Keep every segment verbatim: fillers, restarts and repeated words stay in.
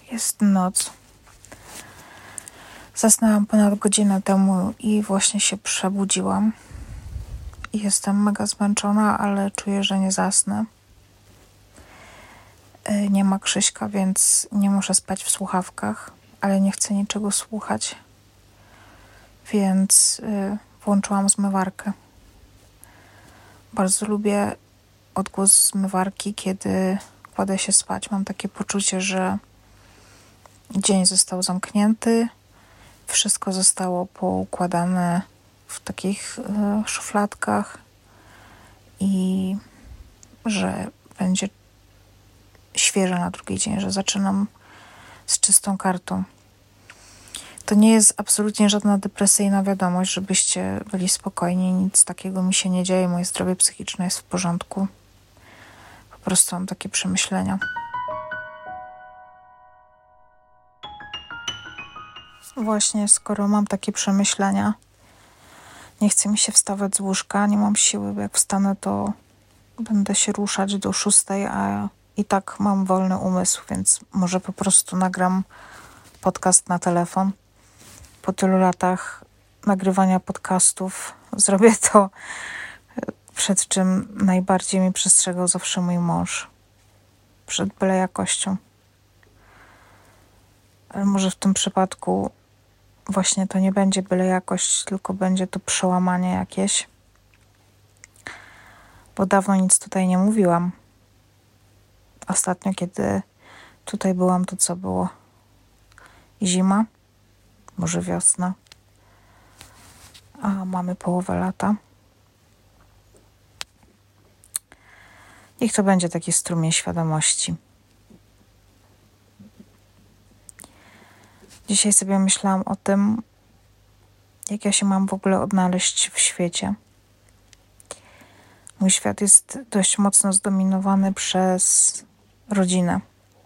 Jest noc. Zasnęłam ponad godzinę temu i właśnie się przebudziłam. Jestem mega zmęczona, ale czuję, że nie zasnę. Nie ma Krzyśka, więc nie muszę spać w słuchawkach, ale nie chcę niczego słuchać, więc włączyłam zmywarkę. Bardzo lubię odgłos zmywarki, kiedy kładę się spać. Mam takie poczucie, że dzień został zamknięty, wszystko zostało poukładane w takich y, szufladkach i że będzie świeże na drugi dzień, że zaczynam z czystą kartą. To nie jest absolutnie żadna depresyjna wiadomość, żebyście byli spokojni, nic takiego mi się nie dzieje, moje zdrowie psychiczne jest w porządku. Po prostu mam takie przemyślenia. Właśnie, skoro mam takie przemyślenia, nie chce mi się wstawać z łóżka, nie mam siły, jak wstanę, to będę się ruszać do szóstej, a i tak mam wolny umysł, więc może po prostu nagram podcast na telefon. Po tylu latach nagrywania podcastów zrobię to, przed czym najbardziej mi przestrzegał zawsze mój mąż. Przed byle jakością. Ale może w tym przypadku właśnie to nie będzie byle jakość, tylko będzie to przełamanie jakieś. Bo dawno nic tutaj nie mówiłam. Ostatnio, kiedy tutaj byłam, to co było? Zima, może wiosna, a mamy połowę lata. Niech to będzie taki strumień świadomości. Dzisiaj sobie myślałam o tym, jak ja się mam w ogóle odnaleźć w świecie. Mój świat jest dość mocno zdominowany przez rodzinę.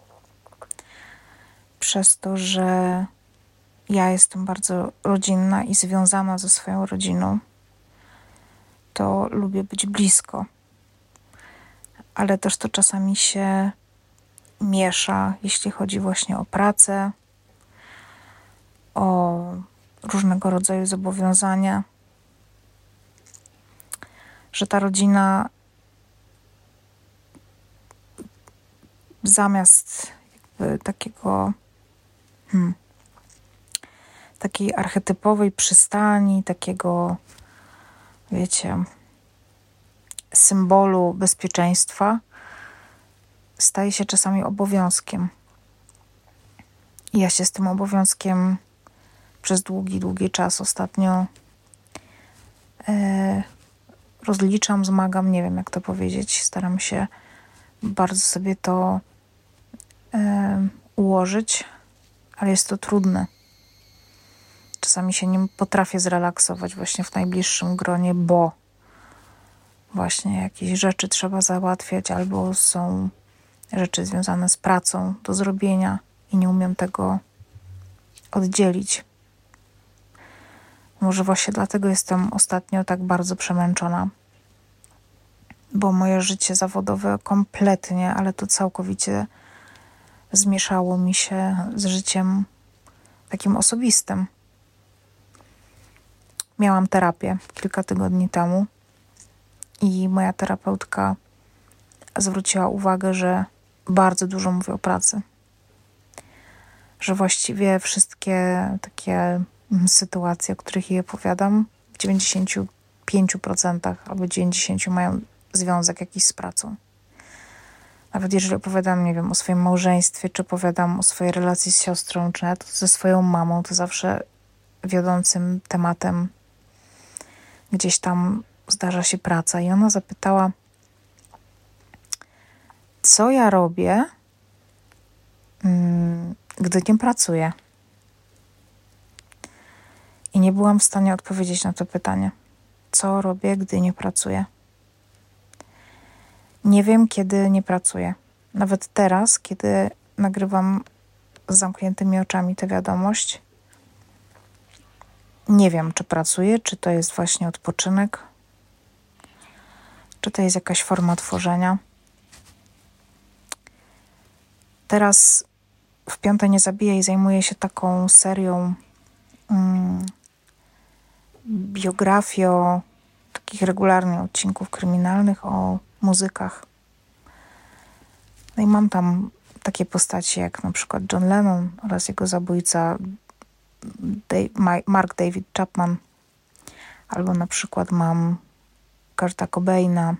Przez to, że ja jestem bardzo rodzinna i związana ze swoją rodziną, to lubię być blisko. Ale też to czasami się miesza, jeśli chodzi właśnie o pracę, o różnego rodzaju zobowiązania, że ta rodzina zamiast jakby takiego hmm, takiej archetypowej przystani, takiego, wiecie, symbolu bezpieczeństwa, staje się czasami obowiązkiem. I ja się z tym obowiązkiem przez długi, długi czas ostatnio e, rozliczam, zmagam, nie wiem jak to powiedzieć. Staram się bardzo sobie to e, ułożyć, ale jest to trudne. Czasami się nim potrafię zrelaksować właśnie w najbliższym gronie, bo właśnie jakieś rzeczy trzeba załatwiać albo są rzeczy związane z pracą do zrobienia i nie umiem tego oddzielić. Może właśnie dlatego jestem ostatnio tak bardzo przemęczona, bo moje życie zawodowe kompletnie, ale to całkowicie zmieszało mi się z życiem takim osobistym. Miałam terapię kilka tygodni temu i moja terapeutka zwróciła uwagę, że bardzo dużo mówię o pracy. Że właściwie wszystkie takie sytuacje, o których jej opowiadam, w dziewięćdziesięciu pięciu procentach albo dziewięćdziesięciu procentach mają związek jakiś z pracą. Nawet jeżeli opowiadam, nie wiem, o swoim małżeństwie, czy opowiadam o swojej relacji z siostrą, czy nawet ze swoją mamą, to zawsze wiodącym tematem gdzieś tam zdarza się praca. I ona zapytała, co ja robię, mm, gdy nie pracuję. I nie byłam w stanie odpowiedzieć na to pytanie. Co robię, gdy nie pracuję? Nie wiem, kiedy nie pracuję. Nawet teraz, kiedy nagrywam z zamkniętymi oczami tę wiadomość, nie wiem, czy pracuję, czy to jest właśnie odpoczynek, czy to jest jakaś forma tworzenia. Teraz w Piąte nie zabija i zajmuje się taką serią mm, biografio takich regularnych odcinków kryminalnych o muzykach. No i mam tam takie postacie jak na przykład John Lennon oraz jego zabójca Dave, Mark David Chapman, albo na przykład mam Kurta Cobaina,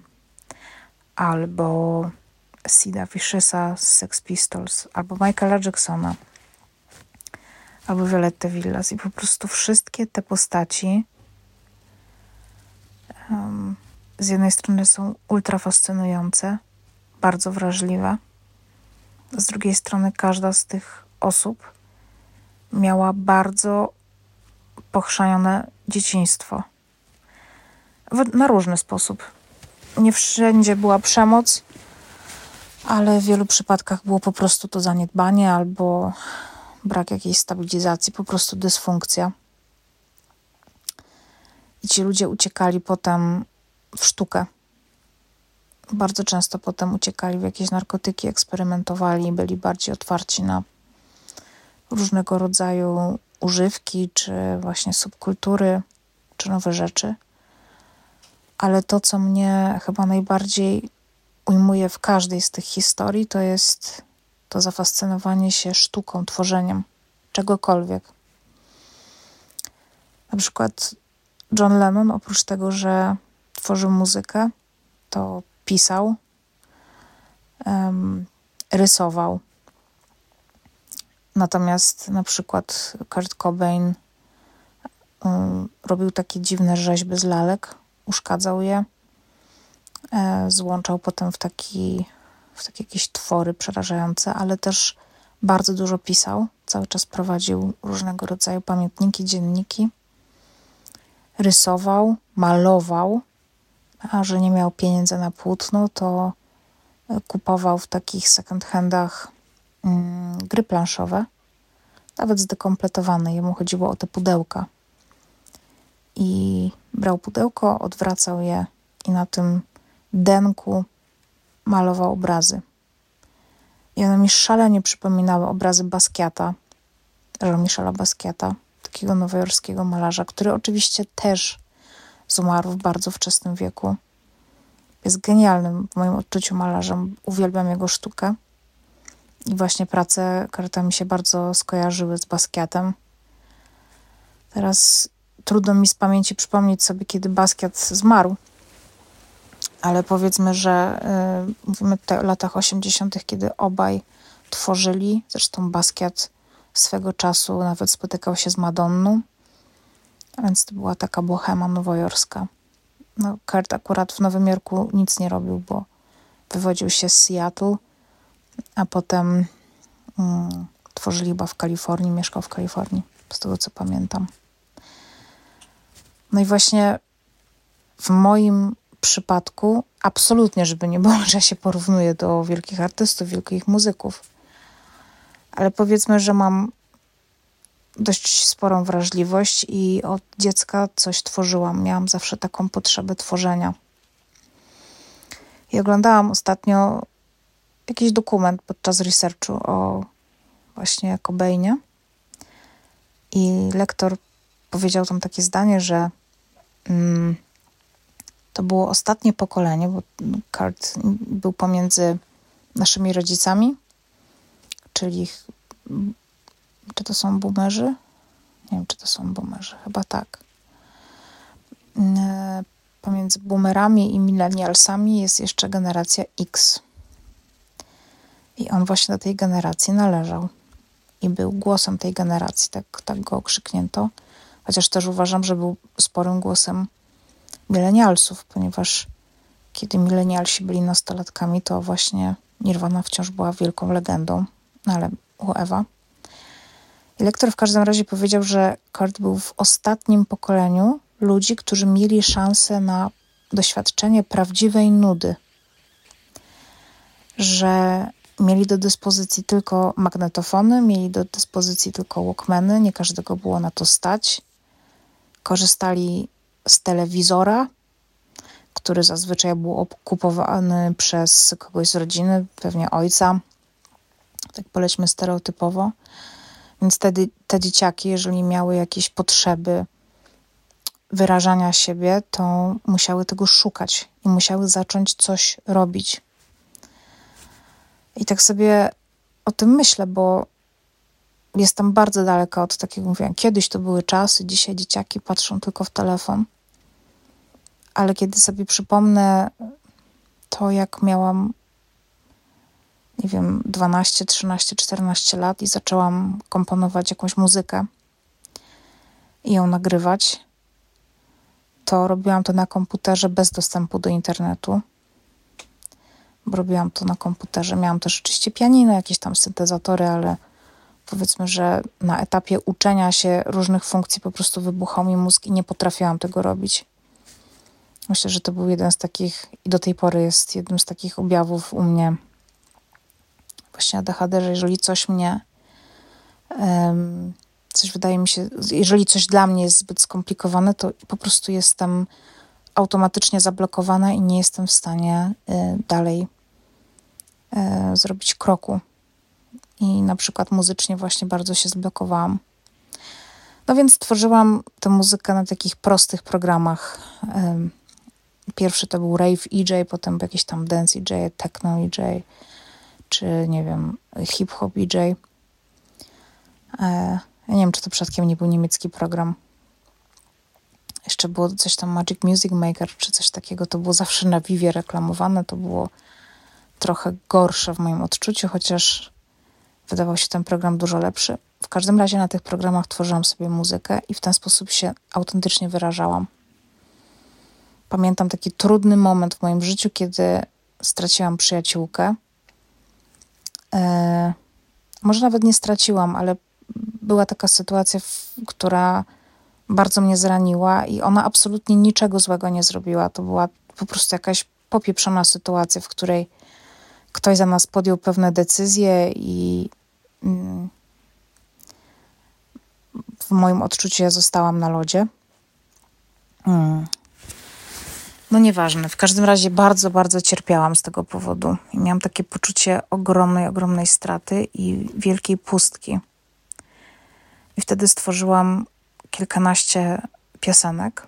albo Sida Vicious'a z Sex Pistols, albo Michaela Jacksona, albo Violettę Villas. I po prostu wszystkie te postaci um, z jednej strony są ultra fascynujące, bardzo wrażliwe. Z drugiej strony każda z tych osób miała bardzo pochrzanione dzieciństwo. W, na różny sposób. Nie wszędzie była przemoc, ale w wielu przypadkach było po prostu to zaniedbanie albo brak jakiejś stabilizacji, po prostu dysfunkcja. I ci ludzie uciekali potem w sztukę. Bardzo często potem uciekali w jakieś narkotyki, eksperymentowali, byli bardziej otwarci na różnego rodzaju używki, czy właśnie subkultury, czy nowe rzeczy. Ale to, co mnie chyba najbardziej ujmuje w każdej z tych historii, to jest to zafascynowanie się sztuką, tworzeniem czegokolwiek. Na przykład John Lennon, oprócz tego, że tworzył muzykę, to pisał, um, rysował. Natomiast na przykład Kurt Cobain um, robił takie dziwne rzeźby z lalek, uszkadzał je, e, złączał potem w, taki, w takie jakieś twory przerażające, ale też bardzo dużo pisał. Cały czas prowadził różnego rodzaju pamiętniki, dzienniki. Rysował, malował, a że nie miał pieniędzy na płótno, to kupował w takich second handach mm, gry planszowe, nawet zdekompletowane. Jemu chodziło o te pudełka. I brał pudełko, odwracał je i na tym denku malował obrazy. I one mi szalenie przypominały obrazy Basquiata, Jean-Michela Basquiata, takiego nowojorskiego malarza, który oczywiście też zmarł w bardzo wczesnym wieku. Jest genialnym w moim odczuciu malarzem. Uwielbiam jego sztukę. I właśnie prace Kurta mi się bardzo skojarzyły z Basquiatem. Teraz trudno mi z pamięci przypomnieć sobie, kiedy Basquiat zmarł. Ale powiedzmy, że yy, mówimy tutaj o latach osiemdziesiątych, kiedy obaj tworzyli. Zresztą Basquiat swego czasu nawet spotykał się z Madonną. A więc to była taka bohema nowojorska. No, Kurt akurat w Nowym Jorku nic nie robił, bo wywodził się z Seattle, a potem mm, tworzyli chyba w Kalifornii, mieszkał w Kalifornii, z tego co pamiętam. No i właśnie w moim przypadku absolutnie, żeby nie było, że się porównuję do wielkich artystów, wielkich muzyków, ale powiedzmy, że mam dość sporą wrażliwość i od dziecka coś tworzyłam. Miałam zawsze taką potrzebę tworzenia. I oglądałam ostatnio jakiś dokument podczas researchu o właśnie Cobainie i lektor powiedział tam takie zdanie, że mm, to było ostatnie pokolenie, bo Kurt był pomiędzy naszymi rodzicami, czyli czy to są boomerzy? Nie wiem, czy to są boomerzy. Chyba tak. Pomiędzy boomerami i millennialsami jest jeszcze generacja X. I on właśnie do tej generacji należał. I był głosem tej generacji. Tak, tak go okrzyknięto. Chociaż też uważam, że był sporym głosem millennialsów, ponieważ kiedy millennialsi byli nastolatkami, to właśnie Nirvana wciąż była wielką legendą. No ale whoever. I lektor w każdym razie powiedział, że Kurt był w ostatnim pokoleniu ludzi, którzy mieli szansę na doświadczenie prawdziwej nudy. Że mieli do dyspozycji tylko magnetofony, mieli do dyspozycji tylko walkmany, nie każdego było na to stać. Korzystali z telewizora, który zazwyczaj był kupowany przez kogoś z rodziny, pewnie ojca. Tak polećmy stereotypowo. Więc te, te dzieciaki, jeżeli miały jakieś potrzeby wyrażania siebie, to musiały tego szukać i musiały zacząć coś robić. I tak sobie o tym myślę, bo jestem bardzo daleka od takiego mówienia. Kiedyś to były czasy, dzisiaj dzieciaki patrzą tylko w telefon. Ale kiedy sobie przypomnę to, jak miałam, nie wiem, dwanaście, trzynaście, czternaście lat i zaczęłam komponować jakąś muzykę i ją nagrywać, to robiłam to na komputerze bez dostępu do internetu. Bo robiłam to na komputerze. Miałam też oczywiście pianino, jakieś tam syntezatory, ale powiedzmy, że na etapie uczenia się różnych funkcji po prostu wybuchał mi mózg i nie potrafiłam tego robić. Myślę, że to był jeden z takich, i do tej pory jest jednym z takich objawów u mnie właśnie A D H D, że jeżeli coś mnie, um, coś wydaje mi się, jeżeli coś dla mnie jest zbyt skomplikowane, to po prostu jestem automatycznie zablokowana i nie jestem w stanie y, dalej y, zrobić kroku. I na przykład muzycznie właśnie bardzo się zblokowałam. No więc tworzyłam tę muzykę na takich prostych programach. Y, pierwszy to był Rave E J, potem jakiś tam Dance E J, Techno E J, czy nie wiem, Hip-Hop E J. Y, ja nie wiem, czy to przypadkiem nie był niemiecki program. Jeszcze było coś tam Magic Music Maker, czy coś takiego. To było zawsze na Vivie reklamowane. To było trochę gorsze w moim odczuciu, chociaż wydawał się ten program dużo lepszy. W każdym razie na tych programach tworzyłam sobie muzykę i w ten sposób się autentycznie wyrażałam. Pamiętam taki trudny moment w moim życiu, kiedy straciłam przyjaciółkę. E, może nawet nie straciłam, ale była taka sytuacja, w, która bardzo mnie zraniła i ona absolutnie niczego złego nie zrobiła. To była po prostu jakaś popieprzona sytuacja, w której ktoś za nas podjął pewne decyzje i mm, w moim odczuciu ja zostałam na lodzie. Mm. No nieważne. W każdym razie bardzo, bardzo cierpiałam z tego powodu. I miałam takie poczucie ogromnej, ogromnej straty i wielkiej pustki. I wtedy stworzyłam kilkanaście piosenek.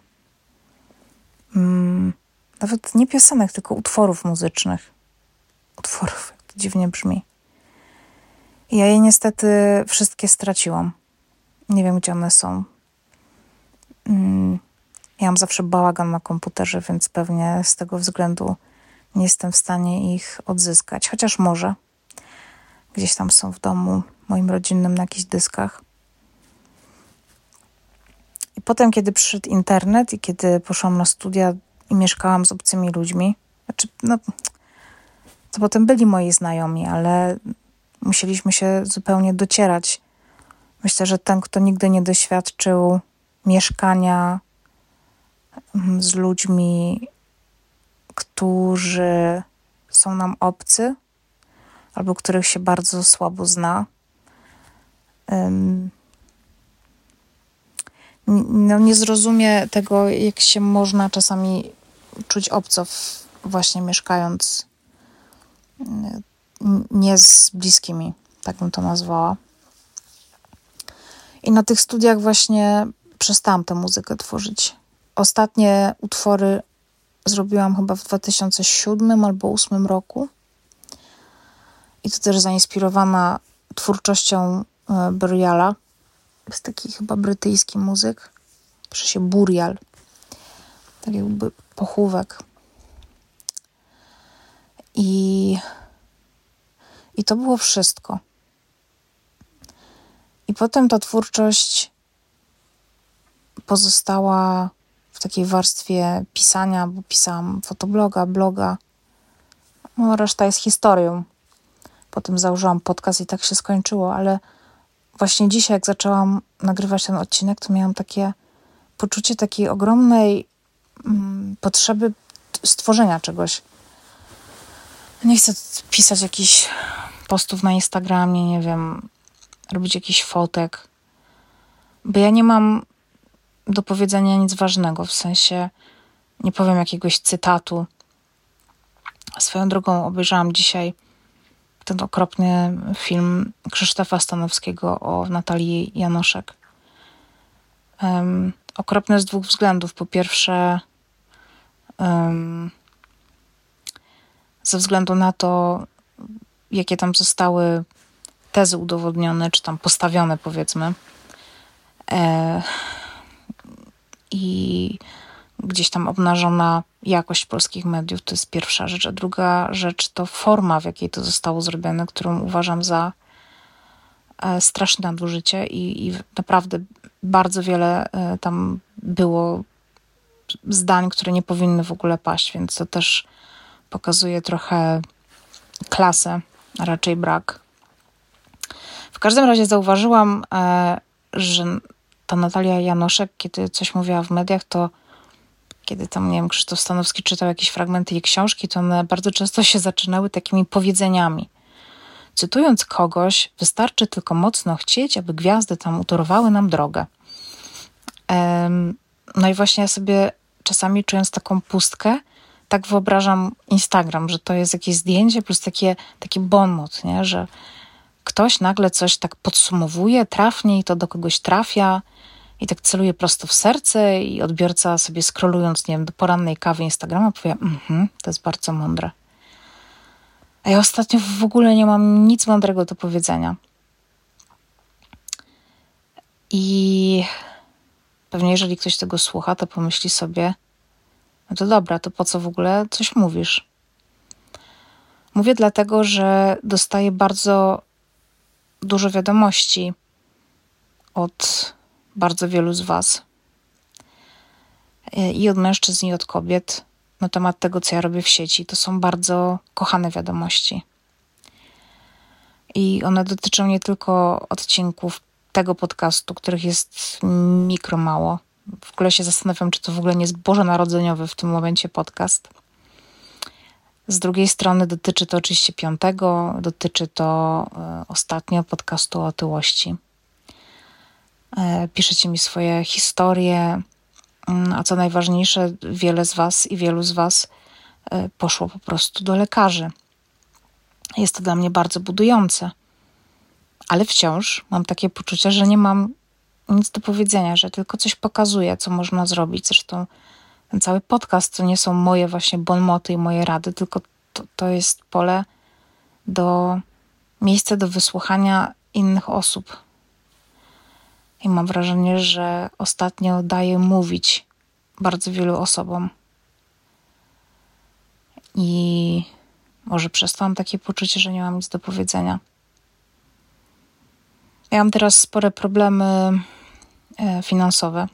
Mm, nawet nie piosenek, tylko utworów muzycznych. Utworów, to dziwnie brzmi. I ja je niestety wszystkie straciłam. Nie wiem, gdzie one są. Mm, ja mam zawsze bałagan na komputerze, więc pewnie z tego względu nie jestem w stanie ich odzyskać. Chociaż może. Gdzieś tam są w domu moim rodzinnym na jakichś dyskach. I potem, kiedy przyszedł internet i kiedy poszłam na studia i mieszkałam z obcymi ludźmi, znaczy, no, to potem byli moi znajomi, ale musieliśmy się zupełnie docierać. Myślę, że ten, kto nigdy nie doświadczył mieszkania z ludźmi, którzy są nam obcy, albo których się bardzo słabo zna, um, no nie zrozumie tego, jak się można czasami czuć obco, w, właśnie mieszkając nie z bliskimi, tak bym to nazwała. I na tych studiach właśnie przestałam tę muzykę tworzyć. Ostatnie utwory zrobiłam chyba w dwa tysiące siódmym albo dwa tysiące ósmym roku. I to też zainspirowana twórczością Buriala. Jest taki chyba brytyjski muzyk. Pisze się Burial. Tak jakby pochówek. I, I to było wszystko. I potem ta twórczość pozostała w takiej warstwie pisania, bo pisałam fotobloga, bloga. No, reszta jest historią. Potem założyłam podcast i tak się skończyło, ale właśnie dzisiaj, jak zaczęłam nagrywać ten odcinek, to miałam takie poczucie takiej ogromnej mm, potrzeby stworzenia czegoś. Nie chcę pisać jakichś postów na Instagramie, nie wiem, robić jakichś fotek, bo ja nie mam do powiedzenia nic ważnego, w sensie nie powiem jakiegoś cytatu. Swoją drogą obejrzałam dzisiaj ten okropny film Krzysztofa Stanowskiego o Natalii Janoszek. Um, okropny z dwóch względów. Po pierwsze, um, ze względu na to, jakie tam zostały tezy udowodnione, czy tam postawione, powiedzmy. E, I gdzieś tam obnażona jakość polskich mediów, to jest pierwsza rzecz. A druga rzecz to forma, w jakiej to zostało zrobione, którą uważam za e, straszne nadużycie i, i naprawdę bardzo wiele e, tam było zdań, które nie powinny w ogóle paść, więc to też pokazuje trochę klasę, a raczej brak. W każdym razie zauważyłam, e, że ta Natalia Janoszek, kiedy coś mówiła w mediach, to kiedy tam, nie wiem, Krzysztof Stanowski czytał jakieś fragmenty jej książki, to one bardzo często się zaczynały takimi powiedzeniami. Cytując kogoś, wystarczy tylko mocno chcieć, aby gwiazdy tam utorowały nam drogę. Um, no i właśnie ja sobie czasami, czując taką pustkę, tak wyobrażam Instagram, że to jest jakieś zdjęcie plus takie, taki bon mot, nie? Że ktoś nagle coś tak podsumowuje trafnie i to do kogoś trafia i tak celuje prosto w serce i odbiorca sobie scrollując, nie wiem, do porannej kawy Instagrama powie, mhm, to jest bardzo mądre. A ja ostatnio w ogóle nie mam nic mądrego do powiedzenia. I pewnie jeżeli ktoś tego słucha, to pomyśli sobie, no to dobra, to po co w ogóle coś mówisz? Mówię dlatego, że dostaję bardzo dużo wiadomości od bardzo wielu z was i od mężczyzn, i od kobiet na temat tego, co ja robię w sieci. To są bardzo kochane wiadomości. I one dotyczą nie tylko odcinków tego podcastu, których jest mikro mało. W ogóle się zastanawiam, czy to w ogóle nie jest bożonarodzeniowy w tym momencie podcast. Z drugiej strony dotyczy to oczywiście piątego, dotyczy to e, ostatnio podcastu o otyłości. E, piszecie mi swoje historie, a co najważniejsze, wiele z was i wielu z was e, poszło po prostu do lekarzy. Jest to dla mnie bardzo budujące. Ale wciąż mam takie poczucie, że nie mam nic do powiedzenia, że tylko coś pokazuję, co można zrobić. Zresztą ten cały podcast to nie są moje właśnie bonmoty i moje rady, tylko to, to jest pole do miejsce do wysłuchania innych osób. I mam wrażenie, że ostatnio daję mówić bardzo wielu osobom. I może przez to mam takie poczucie, że nie mam nic do powiedzenia. Ja mam teraz spore problemy finansowe.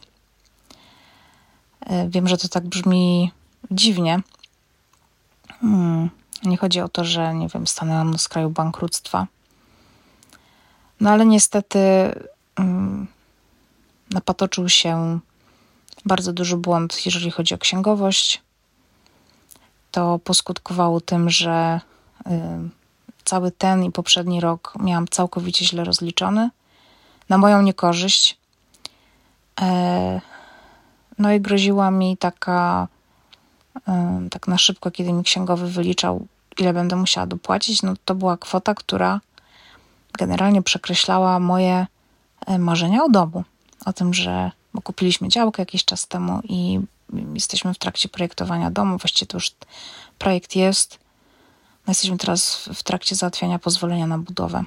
Wiem, że to tak brzmi dziwnie. Hmm. Nie chodzi o to, że nie wiem, stanęłam na skraju bankructwa. No ale niestety hmm, napatoczył się bardzo duży błąd, jeżeli chodzi o księgowość. To poskutkowało tym, że y, cały ten i poprzedni rok miałam całkowicie źle rozliczony, na moją niekorzyść. E, no i groziła mi taka, e, tak na szybko, kiedy mi księgowy wyliczał, ile będę musiała dopłacić, no to była kwota, która generalnie przekreślała moje marzenia o domu. O tym, że bo kupiliśmy działkę jakiś czas temu i jesteśmy w trakcie projektowania domu. Właściwie to już projekt jest. No jesteśmy teraz w trakcie załatwiania pozwolenia na budowę.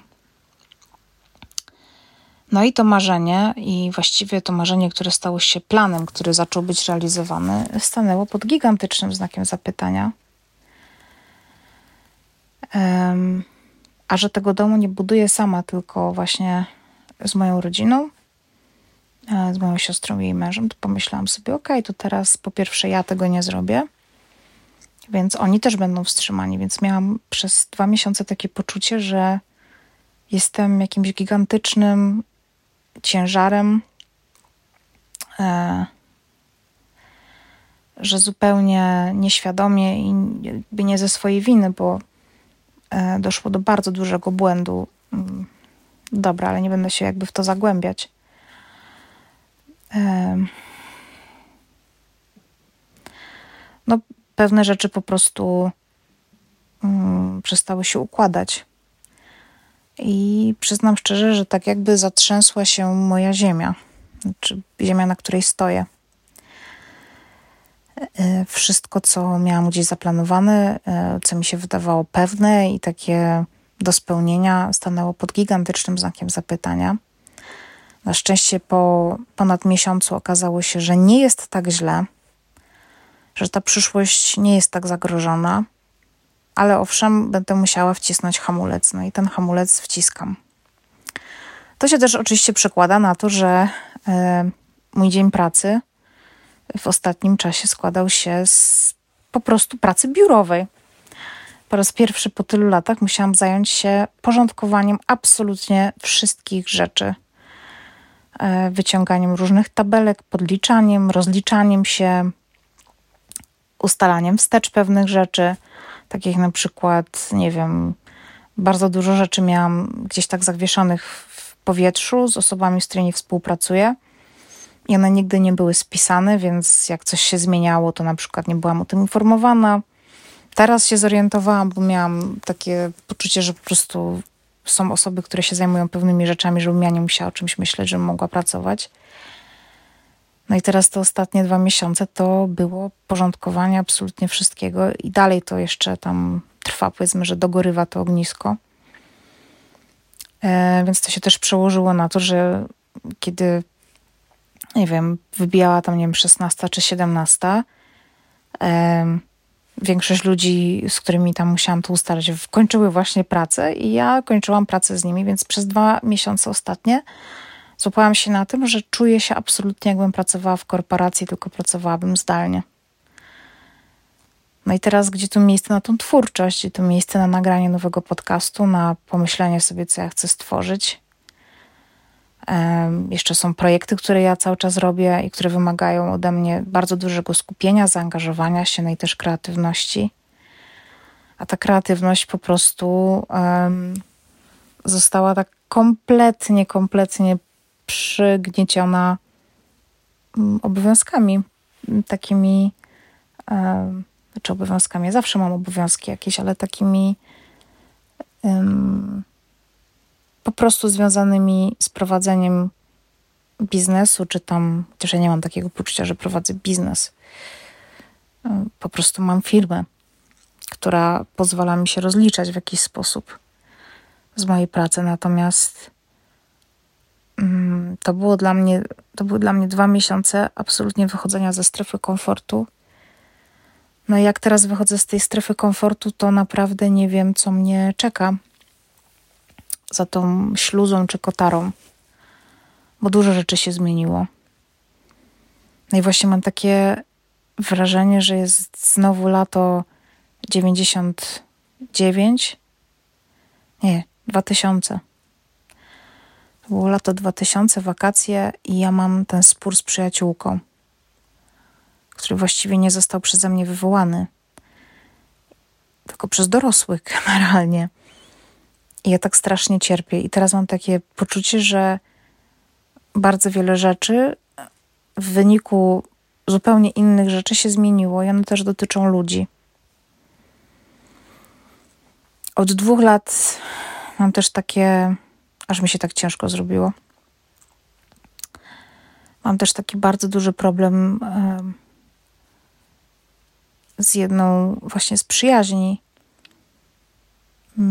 No i to marzenie i właściwie to marzenie, które stało się planem, który zaczął być realizowany, stanęło pod gigantycznym znakiem zapytania. Um, a że tego domu nie buduję sama, tylko właśnie z moją rodziną, z moją siostrą i jej mężem, to pomyślałam sobie, okej, okay, to teraz po pierwsze ja tego nie zrobię, więc oni też będą wstrzymani, więc miałam przez dwa miesiące takie poczucie, że jestem jakimś gigantycznym ciężarem, e, że zupełnie nieświadomie i jakby nie ze swojej winy, bo e, doszło do bardzo dużego błędu. Dobra, ale nie będę się jakby w to zagłębiać. E, no, pewne rzeczy po prostu um, przestały się układać I przyznam szczerze, że tak jakby zatrzęsła się moja ziemia, znaczy ziemia, na której stoję. Wszystko, co miałam gdzieś zaplanowane, co mi się wydawało pewne i takie do spełnienia, stanęło pod gigantycznym znakiem zapytania. Na szczęście po ponad miesiącu okazało się, że nie jest tak źle, że ta przyszłość nie jest tak zagrożona, ale owszem, będę musiała wcisnąć hamulec, no i ten hamulec wciskam. To się też oczywiście przekłada na to, że y, mój dzień pracy w ostatnim czasie składał się z po prostu pracy biurowej. Po raz pierwszy po tylu latach musiałam zająć się porządkowaniem absolutnie wszystkich rzeczy. Y, wyciąganiem różnych tabelek, podliczaniem, rozliczaniem się, ustalaniem wstecz pewnych rzeczy, takich na przykład, nie wiem, bardzo dużo rzeczy miałam gdzieś tak zawieszonych w powietrzu z osobami, z którymi współpracuję i one nigdy nie były spisane, więc jak coś się zmieniało, to na przykład nie byłam o tym informowana. Teraz się zorientowałam, bo miałam takie poczucie, że po prostu są osoby, które się zajmują pewnymi rzeczami, żebym ja nie musiała o czymś myśleć, żebym mogła pracować. No i teraz te ostatnie dwa miesiące to było porządkowanie absolutnie wszystkiego i dalej to jeszcze tam trwa, powiedzmy, że dogorywa to ognisko. E, więc to się też przełożyło na to, że kiedy, nie wiem, wybijała tam, nie wiem, szesnasta czy siedemnasta, e, większość ludzi, z którymi tam musiałam to ustalać, kończyły właśnie pracę i ja kończyłam pracę z nimi, więc przez dwa miesiące ostatnie złapałam się na tym, że czuję się absolutnie, jakbym pracowała w korporacji, tylko pracowałabym zdalnie. No i teraz, gdzie tu miejsce na tą twórczość, gdzie tu miejsce na nagranie nowego podcastu, na pomyślenie sobie, co ja chcę stworzyć. Um, jeszcze są projekty, które ja cały czas robię i które wymagają ode mnie bardzo dużego skupienia, zaangażowania się, no i też kreatywności. A ta kreatywność po prostu um, została tak kompletnie, kompletnie przygnieciona obowiązkami takimi, um, czy obowiązkami, ja zawsze mam obowiązki jakieś, ale takimi um, po prostu związanymi z prowadzeniem biznesu, czy tam, chociaż ja nie mam takiego poczucia, że prowadzę biznes. Um, po prostu mam firmę, która pozwala mi się rozliczać w jakiś sposób z mojej pracy, natomiast um, to było dla mnie, to były dla mnie dwa miesiące absolutnie wychodzenia ze strefy komfortu. No i jak teraz wychodzę z tej strefy komfortu, to naprawdę nie wiem, co mnie czeka za tą śluzą czy kotarą, bo dużo rzeczy się zmieniło. No i właśnie mam takie wrażenie, że jest znowu lato dziewięćdziesiąt dziewięć, nie, dwa tysiące. To było lato dwa tysiące, wakacje i ja mam ten spór z przyjaciółką, który właściwie nie został przeze mnie wywołany, tylko przez dorosłych generalnie. I ja tak strasznie cierpię. I teraz mam takie poczucie, że bardzo wiele rzeczy w wyniku zupełnie innych rzeczy się zmieniło i one też dotyczą ludzi. Od dwóch lat mam też takie, aż mi się tak ciężko zrobiło. Mam też taki bardzo duży problem yy, z jedną właśnie z przyjaźni. Yy.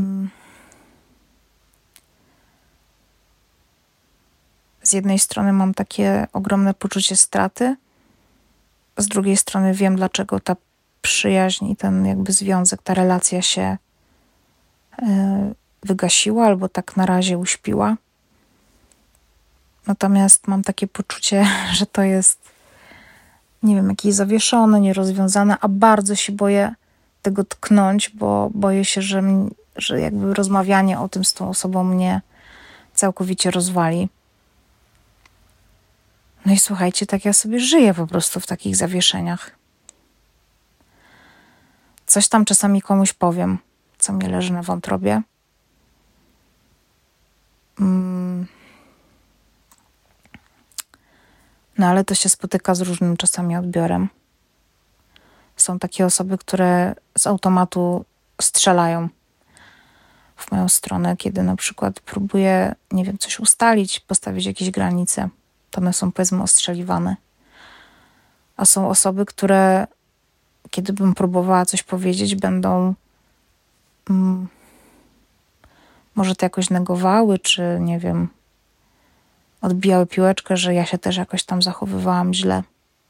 Z jednej strony mam takie ogromne poczucie straty, z drugiej strony wiem, dlaczego ta przyjaźń i ten jakby związek, ta relacja się yy, wygasiła albo tak na razie uśpiła. Natomiast mam takie poczucie, że to jest, nie wiem, jakieś zawieszone, nierozwiązane, a bardzo się boję tego tknąć, bo boję się, że, że jakby rozmawianie o tym z tą osobą mnie całkowicie rozwali. No i słuchajcie, tak ja sobie żyję po prostu w takich zawieszeniach. Coś tam czasami komuś powiem, co mi leży na wątrobie. Mm. No ale to się spotyka z różnym czasami odbiorem. Są takie osoby, które z automatu strzelają w moją stronę, kiedy na przykład próbuję, nie wiem, coś ustalić, postawić jakieś granice, to one są, powiedzmy, ostrzeliwane. A są osoby, które, kiedy bym próbowała coś powiedzieć, będą mm, może to jakoś negowały, czy nie wiem, odbijały piłeczkę, że ja się też jakoś tam zachowywałam źle.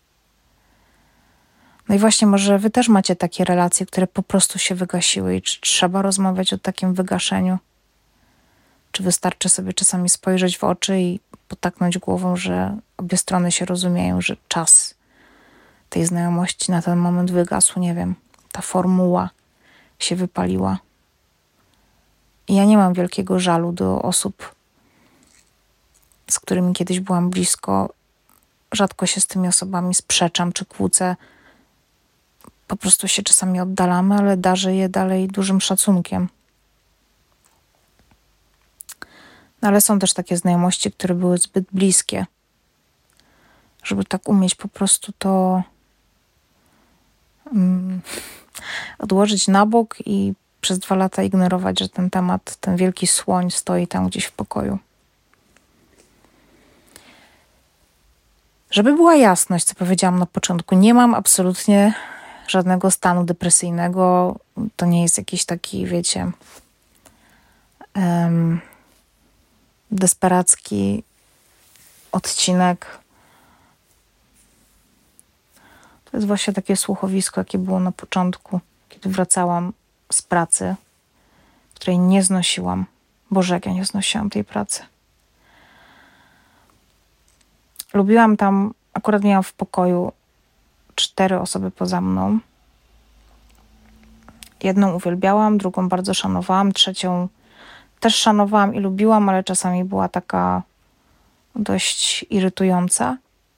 No i właśnie, może wy też macie takie relacje, które po prostu się wygasiły i czy trzeba rozmawiać o takim wygaszeniu? Czy wystarczy sobie czasami spojrzeć w oczy i potaknąć głową, że obie strony się rozumieją, że czas tej znajomości na ten moment wygasł, nie wiem, ta formuła się wypaliła. I ja nie mam wielkiego żalu do osób, z którymi kiedyś byłam blisko. Rzadko się z tymi osobami sprzeczam czy kłócę. Po prostu się czasami oddalamy, ale darzę je dalej dużym szacunkiem. No ale są też takie znajomości, które były zbyt bliskie, żeby tak umieć po prostu to um, odłożyć na bok i przez dwa lata ignorować, że ten temat, ten wielki słoń stoi tam gdzieś w pokoju. Żeby była jasność, co powiedziałam na początku, nie mam absolutnie żadnego stanu depresyjnego. To nie jest jakiś taki, wiecie, um, desperacki odcinek. To jest właśnie takie słuchowisko, jakie było na początku, kiedy wracałam z pracy, której nie znosiłam. Boże, jak ja nie znosiłam tej pracy. Lubiłam tam, akurat miałam w pokoju cztery osoby poza mną. Jedną uwielbiałam, drugą bardzo szanowałam, trzecią też szanowałam i lubiłam, ale czasami była taka dość irytująca.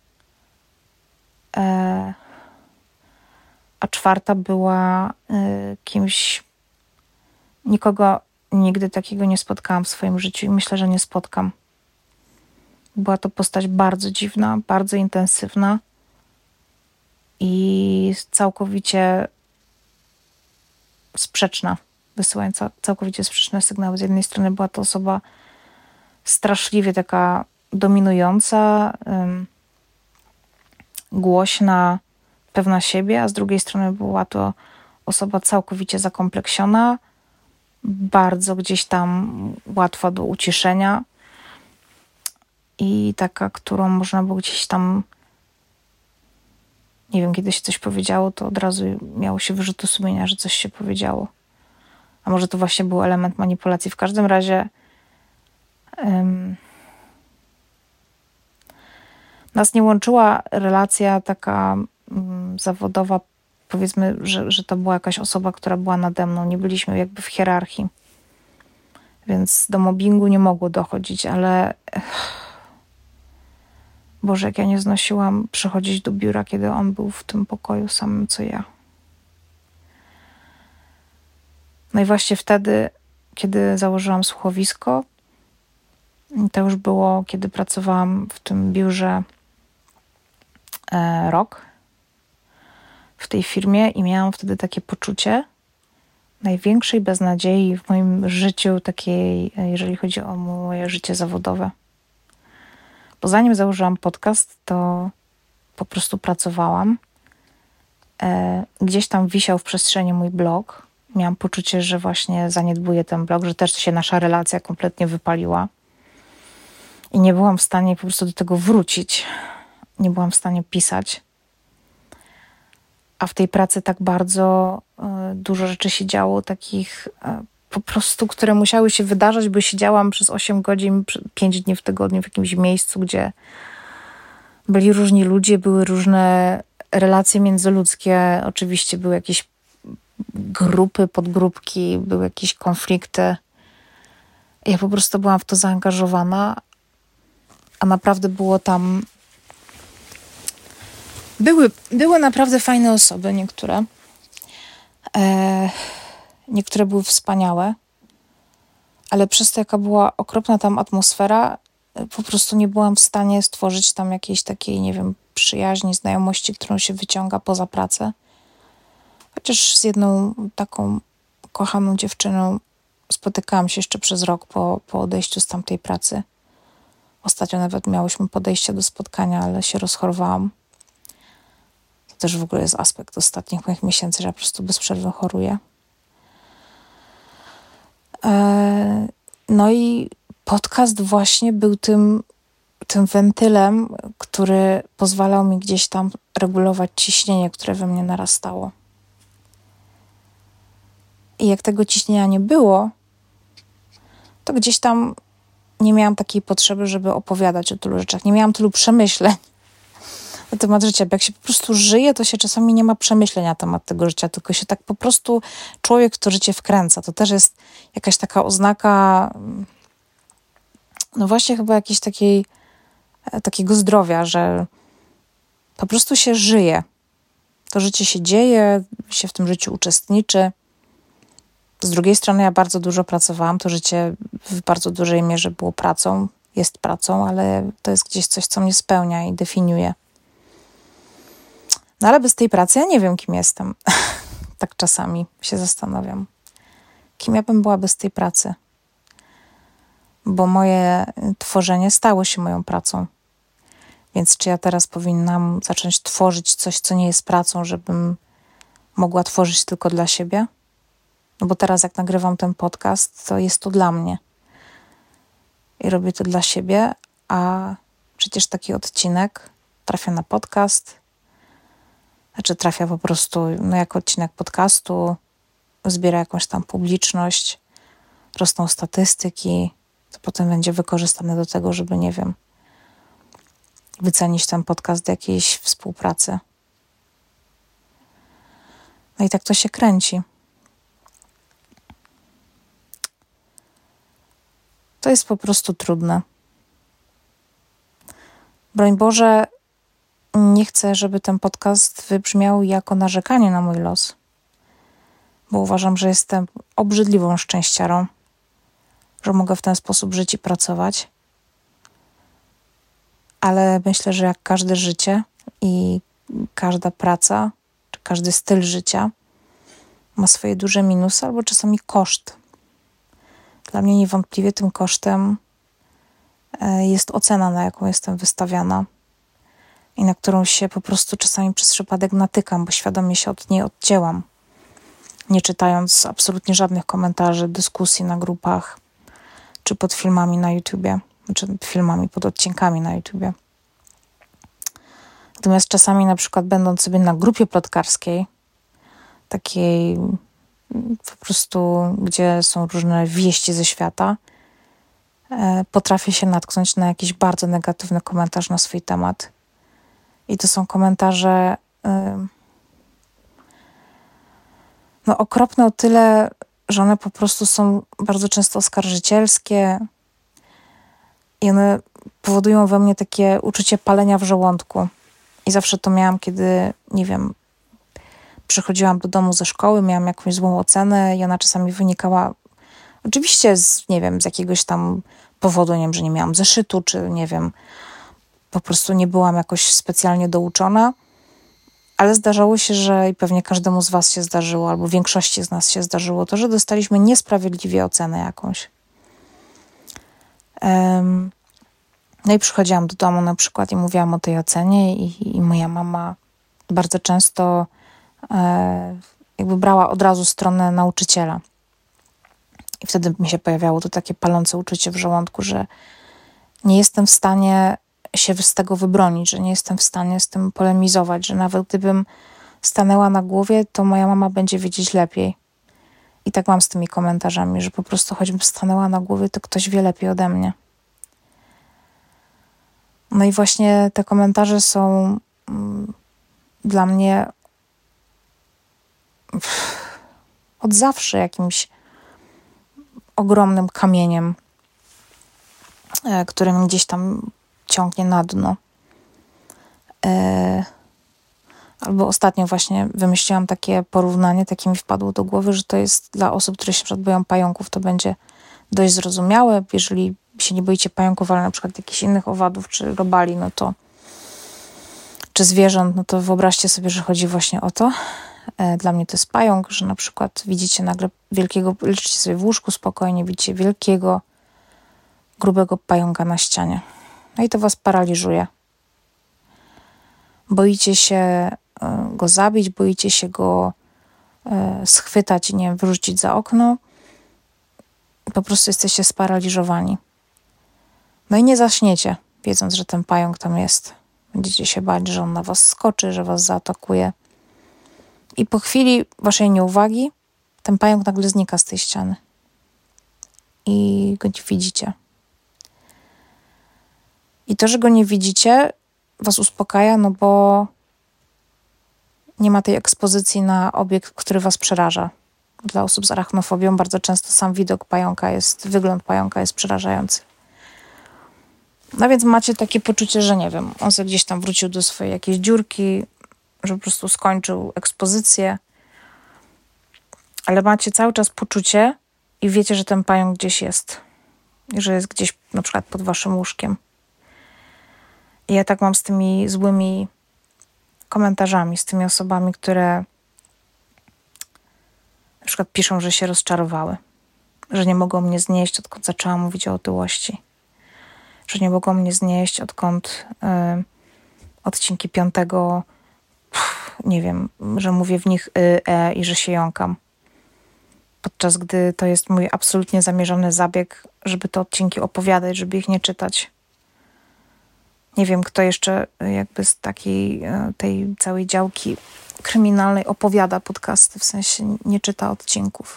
E, a czwarta była y, kimś, nikogo nigdy takiego nie spotkałam w swoim życiu i myślę, że nie spotkam. Była to postać bardzo dziwna, bardzo intensywna i całkowicie sprzeczna, wysyłająca całkowicie sprzeczne sygnały. Z jednej strony była to osoba straszliwie taka dominująca, ym, głośna, pewna siebie, a z drugiej strony była to osoba całkowicie zakompleksiona, bardzo gdzieś tam łatwa do uciszenia i taka, którą można było gdzieś tam, nie wiem, kiedy się coś powiedziało, to od razu miało się wyrzuty sumienia, że coś się powiedziało. A może to właśnie był element manipulacji. W każdym razie um, nas nie łączyła relacja taka um, zawodowa, powiedzmy, że, że to była jakaś osoba, która była nade mną. Nie byliśmy jakby w hierarchii. Więc do mobbingu nie mogło dochodzić, ale Boże, jak ja nie znosiłam przychodzić do biura, kiedy on był w tym pokoju samym, co ja. No i właśnie wtedy, kiedy założyłam słuchowisko, to już było, kiedy pracowałam w tym biurze e, rok w tej firmie i miałam wtedy takie poczucie największej beznadziei w moim życiu, takiej, jeżeli chodzi o moje życie zawodowe. Bo zanim założyłam podcast, to po prostu pracowałam. E, gdzieś tam wisiał w przestrzeni mój blog. Miałam poczucie, że właśnie zaniedbuję ten blog, że też się nasza relacja kompletnie wypaliła. I nie byłam w stanie po prostu do tego wrócić. Nie byłam w stanie pisać. A w tej pracy tak bardzo y, dużo rzeczy się działo, takich y, po prostu, które musiały się wydarzać, bo siedziałam przez osiem godzin, pięć dni w tygodniu w jakimś miejscu, gdzie byli różni ludzie, były różne relacje międzyludzkie, oczywiście były jakieś grupy, podgrupki, były jakieś konflikty. Ja po prostu byłam w to zaangażowana, a naprawdę było tam... Były, były naprawdę fajne osoby, niektóre. E, niektóre były wspaniałe, ale przez to, jaka była okropna tam atmosfera, po prostu nie byłam w stanie stworzyć tam jakiejś takiej, nie wiem, przyjaźni, znajomości, którą się wyciąga poza pracę. Chociaż z jedną taką kochaną dziewczyną spotykałam się jeszcze przez rok po, po odejściu z tamtej pracy. Ostatnio nawet miałyśmy podejście do spotkania, ale się rozchorowałam. To też w ogóle jest aspekt ostatnich moich miesięcy, że ja po prostu bez przerwy choruję. Eee, no i podcast właśnie był tym, tym wentylem, który pozwalał mi gdzieś tam regulować ciśnienie, które we mnie narastało. I jak tego ciśnienia nie było, to gdzieś tam nie miałam takiej potrzeby, żeby opowiadać o tylu rzeczach. Nie miałam tylu przemyśleń na temat życia. Bo jak się po prostu żyje, to się czasami nie ma przemyśleń na temat tego życia, tylko się tak po prostu człowiek w to życie wkręca. To też jest jakaś taka oznaka, no właśnie chyba jakiejś takiej, takiego zdrowia, że po prostu się żyje. To życie się dzieje, się w tym życiu uczestniczy. Z drugiej strony ja bardzo dużo pracowałam, to życie w bardzo dużej mierze było pracą, jest pracą, ale to jest gdzieś coś, co mnie spełnia i definiuje. No ale bez tej pracy ja nie wiem, kim jestem. Tak czasami się zastanawiam. Kim ja bym była bez tej pracy? Bo moje tworzenie stało się moją pracą. Więc czy ja teraz powinnam zacząć tworzyć coś, co nie jest pracą, żebym mogła tworzyć tylko dla siebie? No bo teraz jak nagrywam ten podcast, to jest to dla mnie. I robię to dla siebie, a przecież taki odcinek trafia na podcast, znaczy trafia po prostu no jako odcinek podcastu, zbiera jakąś tam publiczność, rosną statystyki, to potem będzie wykorzystane do tego, żeby, nie wiem, wycenić ten podcast do jakiejś współpracy. No i tak to się kręci. To jest po prostu trudne. Broń Boże, nie chcę, żeby ten podcast wybrzmiał jako narzekanie na mój los, bo uważam, że jestem obrzydliwą szczęściarą, że mogę w ten sposób żyć i pracować. Ale myślę, że jak każde życie i każda praca, czy każdy styl życia ma swoje duże minusy albo czasami koszt. Dla mnie niewątpliwie tym kosztem jest ocena, na jaką jestem wystawiana i na którą się po prostu czasami przez przypadek natykam, bo świadomie się od niej odcięłam, nie czytając absolutnie żadnych komentarzy, dyskusji na grupach czy pod filmami na YouTubie, czy filmami pod odcinkami na YouTubie. Natomiast czasami na przykład będąc sobie na grupie plotkarskiej, takiej po prostu, gdzie są różne wieści ze świata, e, potrafię się natknąć na jakiś bardzo negatywny komentarz na swój temat. I to są komentarze e, no okropne o tyle, że one po prostu są bardzo często oskarżycielskie i one powodują we mnie takie uczucie palenia w żołądku. I zawsze to miałam, kiedy, nie wiem, przychodziłam do domu ze szkoły, miałam jakąś złą ocenę i ona czasami wynikała oczywiście z, nie wiem, z jakiegoś tam powodu, nie wiem, że nie miałam zeszytu, czy nie wiem, po prostu nie byłam jakoś specjalnie douczona, ale zdarzało się, że i pewnie każdemu z was się zdarzyło, albo większości z nas się zdarzyło to, że dostaliśmy niesprawiedliwie ocenę jakąś. Um, no i przychodziłam do domu na przykład i mówiłam o tej ocenie i, i moja mama bardzo często e, jakby brała od razu stronę nauczyciela. I wtedy mi się pojawiało to takie palące uczucie w żołądku, że nie jestem w stanie się z tego wybronić, że nie jestem w stanie z tym polemizować, że nawet gdybym stanęła na głowie, to moja mama będzie wiedzieć lepiej. I tak mam z tymi komentarzami, że po prostu choćbym stanęła na głowie, to ktoś wie lepiej ode mnie. No i właśnie te komentarze są mm, dla mnie pff, od zawsze jakimś ogromnym kamieniem, e, który mnie gdzieś tam ciągnie na dno. E, albo ostatnio właśnie wymyśliłam takie porównanie, takie mi wpadło do głowy, że to jest dla osób, które się boją pająków, to będzie dość zrozumiałe. Jeżeli się nie boicie pająków, ale na przykład jakichś innych owadów czy robali, no to czy zwierząt, no to wyobraźcie sobie, że chodzi właśnie o to, e, dla mnie to jest pająk, że na przykład widzicie nagle wielkiego, leżycie sobie w łóżku spokojnie, widzicie wielkiego, grubego pająka na ścianie. No i to was paraliżuje. Boicie się e, go zabić, boicie się go e, schwytać i nie wiem, wyrzucić za okno. Po prostu jesteście sparaliżowani. No i nie zaśniecie, wiedząc, że ten pająk tam jest. Będziecie się bać, że on na was skoczy, że was zaatakuje. I po chwili waszej nieuwagi ten pająk nagle znika z tej ściany. I go nie widzicie. I to, że go nie widzicie, was uspokaja, no bo nie ma tej ekspozycji na obiekt, który was przeraża. Dla osób z arachnofobią bardzo często sam widok pająka jest, wygląd pająka jest przerażający. No więc macie takie poczucie, że nie wiem, on sobie gdzieś tam wrócił do swojej jakiejś dziurki, że po prostu skończył ekspozycję, ale macie cały czas poczucie i wiecie, że ten pająk gdzieś jest. I że jest gdzieś na przykład pod waszym łóżkiem. I ja tak mam z tymi złymi komentarzami, z tymi osobami, które na przykład piszą, że się rozczarowały, że nie mogą mnie znieść, odkąd zaczęłam mówić o otyłości, że nie mogą mnie znieść, odkąd y, odcinki piątego, pff, nie wiem, że mówię w nich y, e i że się jąkam. Podczas gdy to jest mój absolutnie zamierzony zabieg, żeby te odcinki opowiadać, żeby ich nie czytać. Nie wiem, kto jeszcze jakby z takiej tej całej działki kryminalnej opowiada podcasty, w sensie nie czyta odcinków.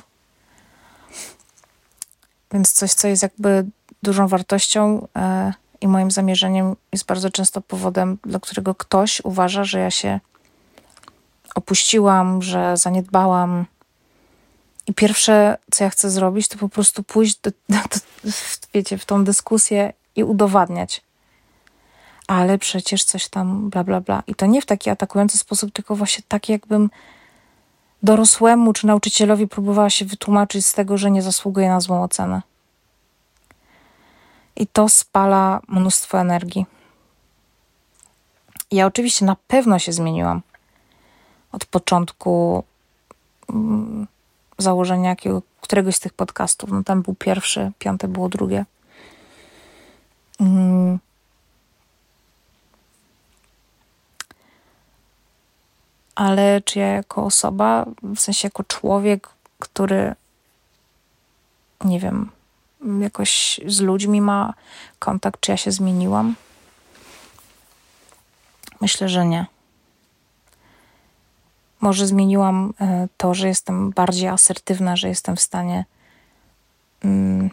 Więc coś, co jest jakby dużą wartością e, i moim zamierzeniem jest bardzo często powodem, dla którego ktoś uważa, że ja się opuściłam, że zaniedbałam. I pierwsze, co ja chcę zrobić, to po prostu pójść do, do, do, wiecie, w tą dyskusję i udowadniać. Ale przecież coś tam bla, bla, bla. I to nie w taki atakujący sposób, tylko właśnie tak, jakbym dorosłemu czy nauczycielowi próbowała się wytłumaczyć z tego, że nie zasługuje na złą ocenę. I to spala mnóstwo energii. Ja oczywiście na pewno się zmieniłam od początku mm, założenia jakiego, któregoś z tych podcastów. No tam był pierwszy, piąte było drugie. Mm. Ale czy ja jako osoba, w sensie jako człowiek, który, nie wiem, jakoś z ludźmi ma kontakt, czy ja się zmieniłam? Myślę, że nie. Może zmieniłam to, że jestem bardziej asertywna, że jestem w stanie mm,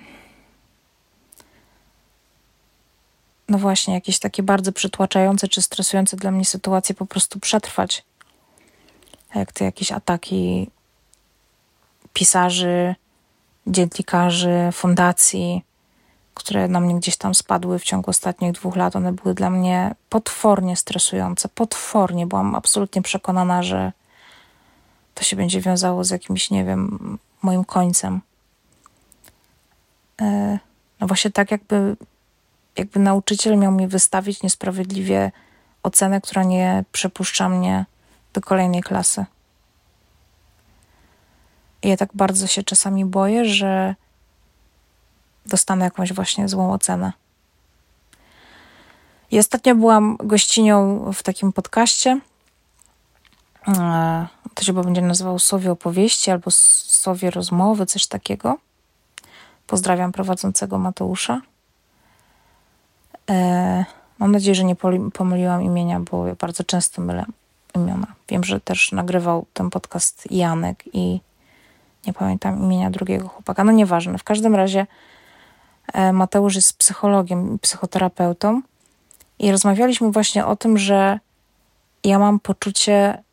no właśnie, jakieś takie bardzo przytłaczające czy stresujące dla mnie sytuacje po prostu przetrwać. Jak te jakieś ataki pisarzy, dziennikarzy, fundacji, które na mnie gdzieś tam spadły w ciągu ostatnich dwóch lat, one były dla mnie potwornie stresujące, potwornie. Byłam absolutnie przekonana, że to się będzie wiązało z jakimś, nie wiem, moim końcem. No właśnie tak jakby, jakby nauczyciel miał mi wystawić niesprawiedliwie ocenę, która nie przepuszcza mnie do kolejnej klasy. I ja tak bardzo się czasami boję, że dostanę jakąś właśnie złą ocenę. I ostatnio byłam gościnią w takim podcaście. To się chyba będzie nazywało Sowie Opowieści albo Sowie Rozmowy, coś takiego. Pozdrawiam prowadzącego Mateusza. Mam nadzieję, że nie pomyliłam imienia, bo ja bardzo często mylę imiona. Wiem, że też nagrywał ten podcast Janek i nie pamiętam imienia drugiego chłopaka. No nieważne. W każdym razie Mateusz jest psychologiem i psychoterapeutą i rozmawialiśmy właśnie o tym, że ja mam poczucie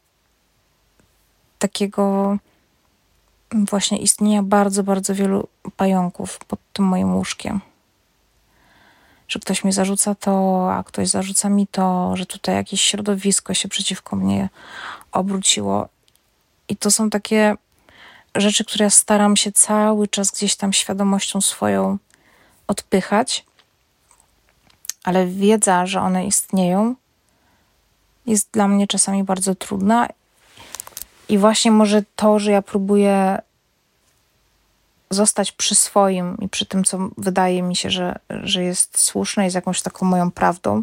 takiego właśnie istnienia bardzo, bardzo wielu pająków pod tym moim łóżkiem. Że ktoś mi zarzuca to, a ktoś zarzuca mi to, że tutaj jakieś środowisko się przeciwko mnie obróciło. I to są takie rzeczy, które ja staram się cały czas gdzieś tam świadomością swoją odpychać, ale wiedza, że one istnieją, jest dla mnie czasami bardzo trudna I właśnie może to, że ja próbuję zostać przy swoim i przy tym, co wydaje mi się, że, że jest słuszne, jest jakąś taką moją prawdą.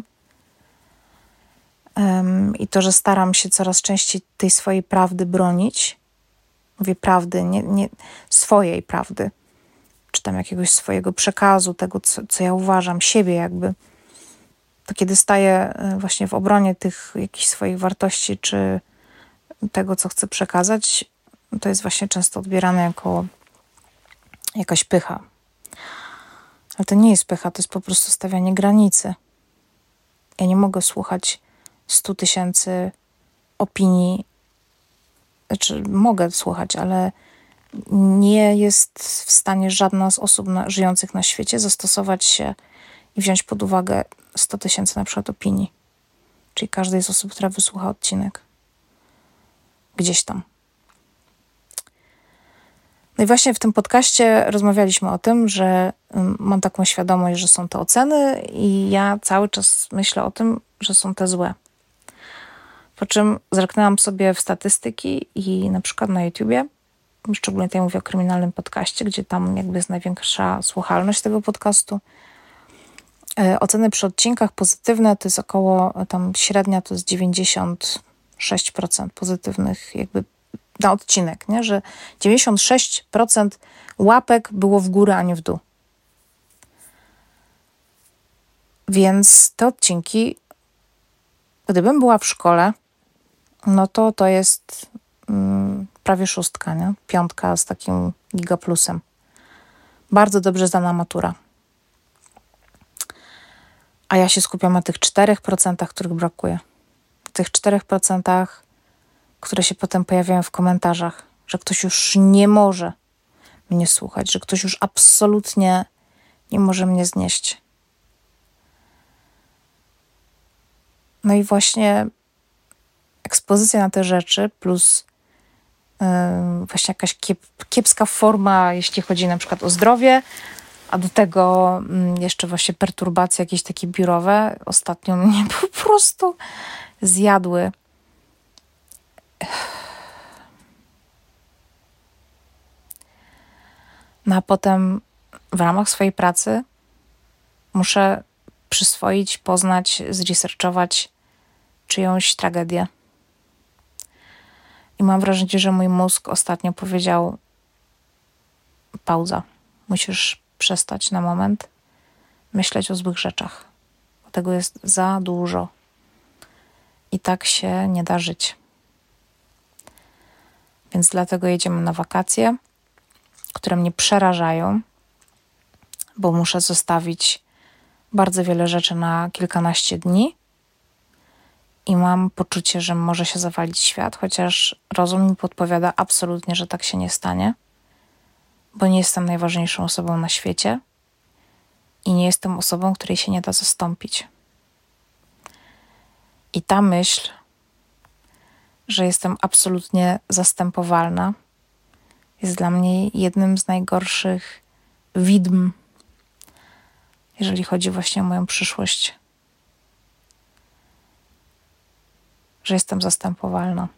Um, I to, że staram się coraz częściej tej swojej prawdy bronić. Mówię prawdy, nie, nie swojej prawdy. Czy tam jakiegoś swojego przekazu, tego, co, co ja uważam, siebie jakby. To kiedy staję właśnie w obronie tych jakichś swoich wartości, czy tego, co chcę przekazać, to jest właśnie często odbierane jako jakaś pycha. Ale to nie jest pycha, to jest po prostu stawianie granicy. Ja nie mogę słuchać stu tysięcy opinii, znaczy mogę słuchać, ale nie jest w stanie żadna z osób na, żyjących na świecie zastosować się i wziąć pod uwagę sto tysięcy na przykład opinii. Czyli każdej z osób, która wysłucha odcinek. Gdzieś tam. No i właśnie w tym podcaście rozmawialiśmy o tym, że mam taką świadomość, że są te oceny i ja cały czas myślę o tym, że są te złe. Po czym zerknęłam sobie w statystyki i na przykład na YouTubie, szczególnie tutaj mówię o kryminalnym podcaście, gdzie tam jakby jest największa słuchalność tego podcastu. E, oceny przy odcinkach pozytywne to jest około, tam średnia to jest dziewięćdziesiąt sześć procent pozytywnych jakby na odcinek, nie? Że dziewięćdziesiąt sześć procent łapek było w górę, a nie w dół. Więc te odcinki, gdybym była w szkole, no to to jest mm, prawie szóstka, nie? Piątka z takim gigaplusem. Bardzo dobrze zdana matura. A ja się skupiam na tych czterech procentach, których brakuje. Tych czterech procentach, które się potem pojawiają w komentarzach, że ktoś już nie może mnie słuchać, że ktoś już absolutnie nie może mnie znieść. No i właśnie ekspozycja na te rzeczy plus yy, właśnie jakaś kiep, kiepska forma, jeśli chodzi na przykład o zdrowie, a do tego yy, jeszcze właśnie perturbacje jakieś takie biurowe ostatnio mnie po prostu zjadły. No a potem w ramach swojej pracy muszę przyswoić, poznać, zresearchować czyjąś tragedię. I mam wrażenie, że mój mózg ostatnio powiedział: pauza, musisz przestać na moment myśleć o złych rzeczach. Bo tego jest za dużo. I tak się nie da żyć. Więc dlatego jedziemy na wakacje, które mnie przerażają, bo muszę zostawić bardzo wiele rzeczy na kilkanaście dni i mam poczucie, że może się zawalić świat, chociaż rozum mi podpowiada absolutnie, że tak się nie stanie, bo nie jestem najważniejszą osobą na świecie i nie jestem osobą, której się nie da zastąpić. I ta myśl, że jestem absolutnie zastępowalna, jest dla mnie jednym z najgorszych widm, jeżeli chodzi właśnie o moją przyszłość. Że jestem zastępowalna.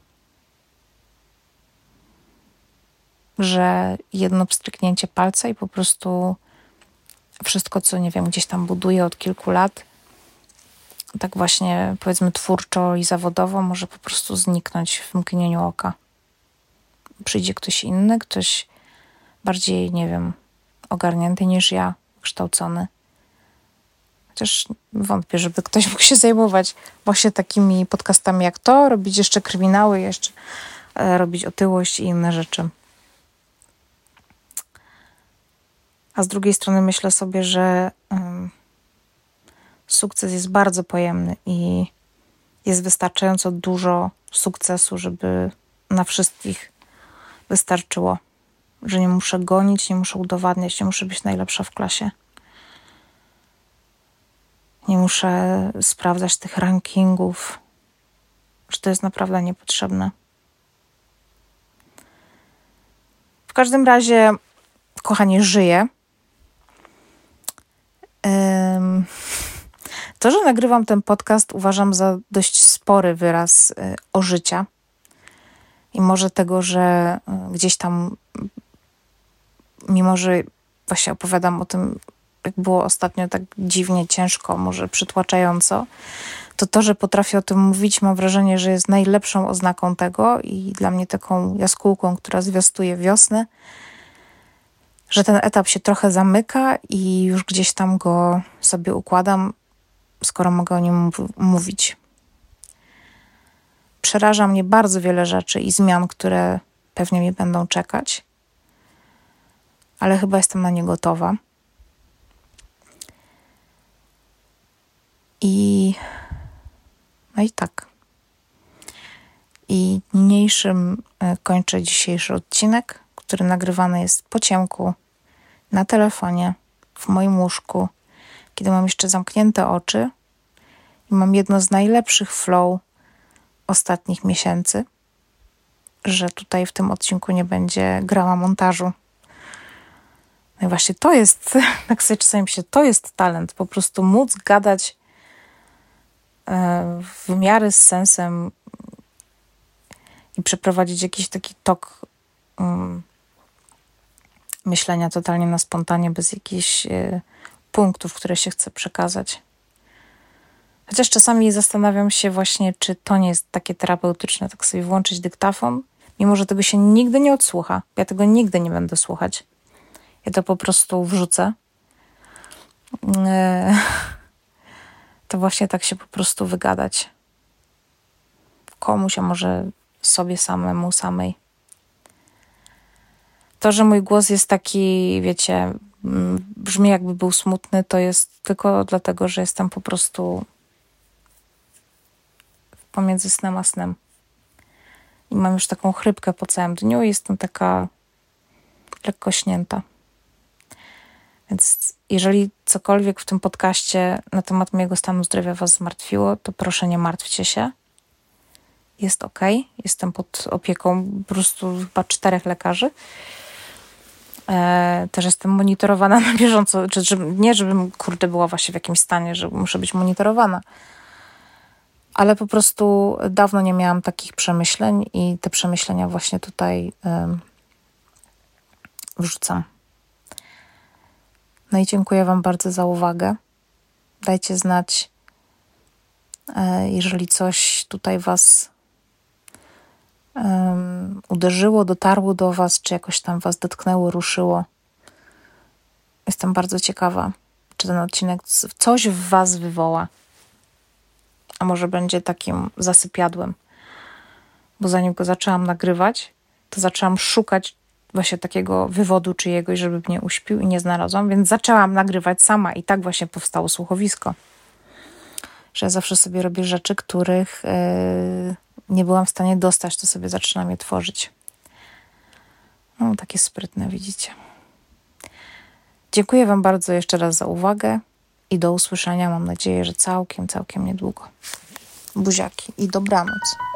Że jedno pstryknięcie palca i po prostu wszystko, co, nie wiem, gdzieś tam buduję od kilku lat, tak właśnie, powiedzmy, twórczo i zawodowo może po prostu zniknąć w mgnieniu oka. Przyjdzie ktoś inny, ktoś bardziej, nie wiem, ogarnięty niż ja, kształcony. Chociaż wątpię, żeby ktoś mógł się zajmować właśnie takimi podcastami jak to, robić jeszcze kryminały, jeszcze e, robić otyłość i inne rzeczy. A z drugiej strony myślę sobie, że um, sukces jest bardzo pojemny i jest wystarczająco dużo sukcesu, żeby na wszystkich wystarczyło. Że nie muszę gonić, nie muszę udowadniać, nie muszę być najlepsza w klasie. Nie muszę sprawdzać tych rankingów, że to jest naprawdę niepotrzebne. W każdym razie, kochani, żyję. Ym, to, że nagrywam ten podcast, uważam za dość spory wyraz y, o życia. I może tego, że gdzieś tam, mimo że właśnie opowiadam o tym, jak było ostatnio tak dziwnie, ciężko, może przytłaczająco, to to, że potrafię o tym mówić, mam wrażenie, że jest najlepszą oznaką tego i dla mnie taką jaskółką, która zwiastuje wiosnę, że ten etap się trochę zamyka i już gdzieś tam go sobie układam, skoro mogę o nim mów- mówić. Przeraża mnie bardzo wiele rzeczy i zmian, które pewnie mnie będą czekać, ale chyba jestem na nie gotowa. I no i tak. I niniejszym kończę dzisiejszy odcinek, który nagrywany jest po ciemku, na telefonie, w moim łóżku, kiedy mam jeszcze zamknięte oczy i mam jedno z najlepszych flow ostatnich miesięcy, że tutaj w tym odcinku nie będzie grała montażu. No i właśnie to jest, tak sobie czasami myślę, to jest talent, po prostu móc gadać e, w miarę z sensem i przeprowadzić jakiś taki tok um, myślenia totalnie na spontanie, bez jakichś e, punktów, które się chce przekazać. Chociaż czasami zastanawiam się właśnie, czy to nie jest takie terapeutyczne, tak sobie włączyć dyktafon, mimo że tego się nigdy nie odsłucha. Ja tego nigdy nie będę słuchać. Ja to po prostu wrzucę. E, to właśnie tak się po prostu wygadać. Komuś, a może sobie samemu, samej. To, że mój głos jest taki, wiecie, brzmi jakby był smutny, to jest tylko dlatego, że jestem po prostu pomiędzy snem a snem. I mam już taką chrypkę po całym dniu i jestem taka lekko śnięta. Więc jeżeli cokolwiek w tym podcaście na temat mojego stanu zdrowia was zmartwiło, to proszę nie martwcie się. Jest okej. Jestem pod opieką po prostu chyba czterech lekarzy. E, też jestem monitorowana na bieżąco. Czy, czy, nie, żebym kurde była właśnie w jakimś stanie, że muszę być monitorowana. Ale po prostu dawno nie miałam takich przemyśleń i te przemyślenia właśnie tutaj e, wrzucam. No i dziękuję wam bardzo za uwagę. Dajcie znać, e, jeżeli coś tutaj was um, uderzyło, dotarło do was, czy jakoś tam was dotknęło, ruszyło. Jestem bardzo ciekawa, czy ten odcinek coś w was wywoła. A może będzie takim zasypiadłem. Bo zanim go zaczęłam nagrywać, to zaczęłam szukać właśnie takiego wywodu czyjegoś, żeby mnie uśpił i nie znalazłam, więc zaczęłam nagrywać sama i tak właśnie powstało słuchowisko. Że ja zawsze sobie robię rzeczy, których yy, nie byłam w stanie dostać, to sobie zaczynam je tworzyć. No, takie sprytne, widzicie. Dziękuję wam bardzo jeszcze raz za uwagę i do usłyszenia, mam nadzieję, że całkiem, całkiem niedługo. Buziaki i dobranoc.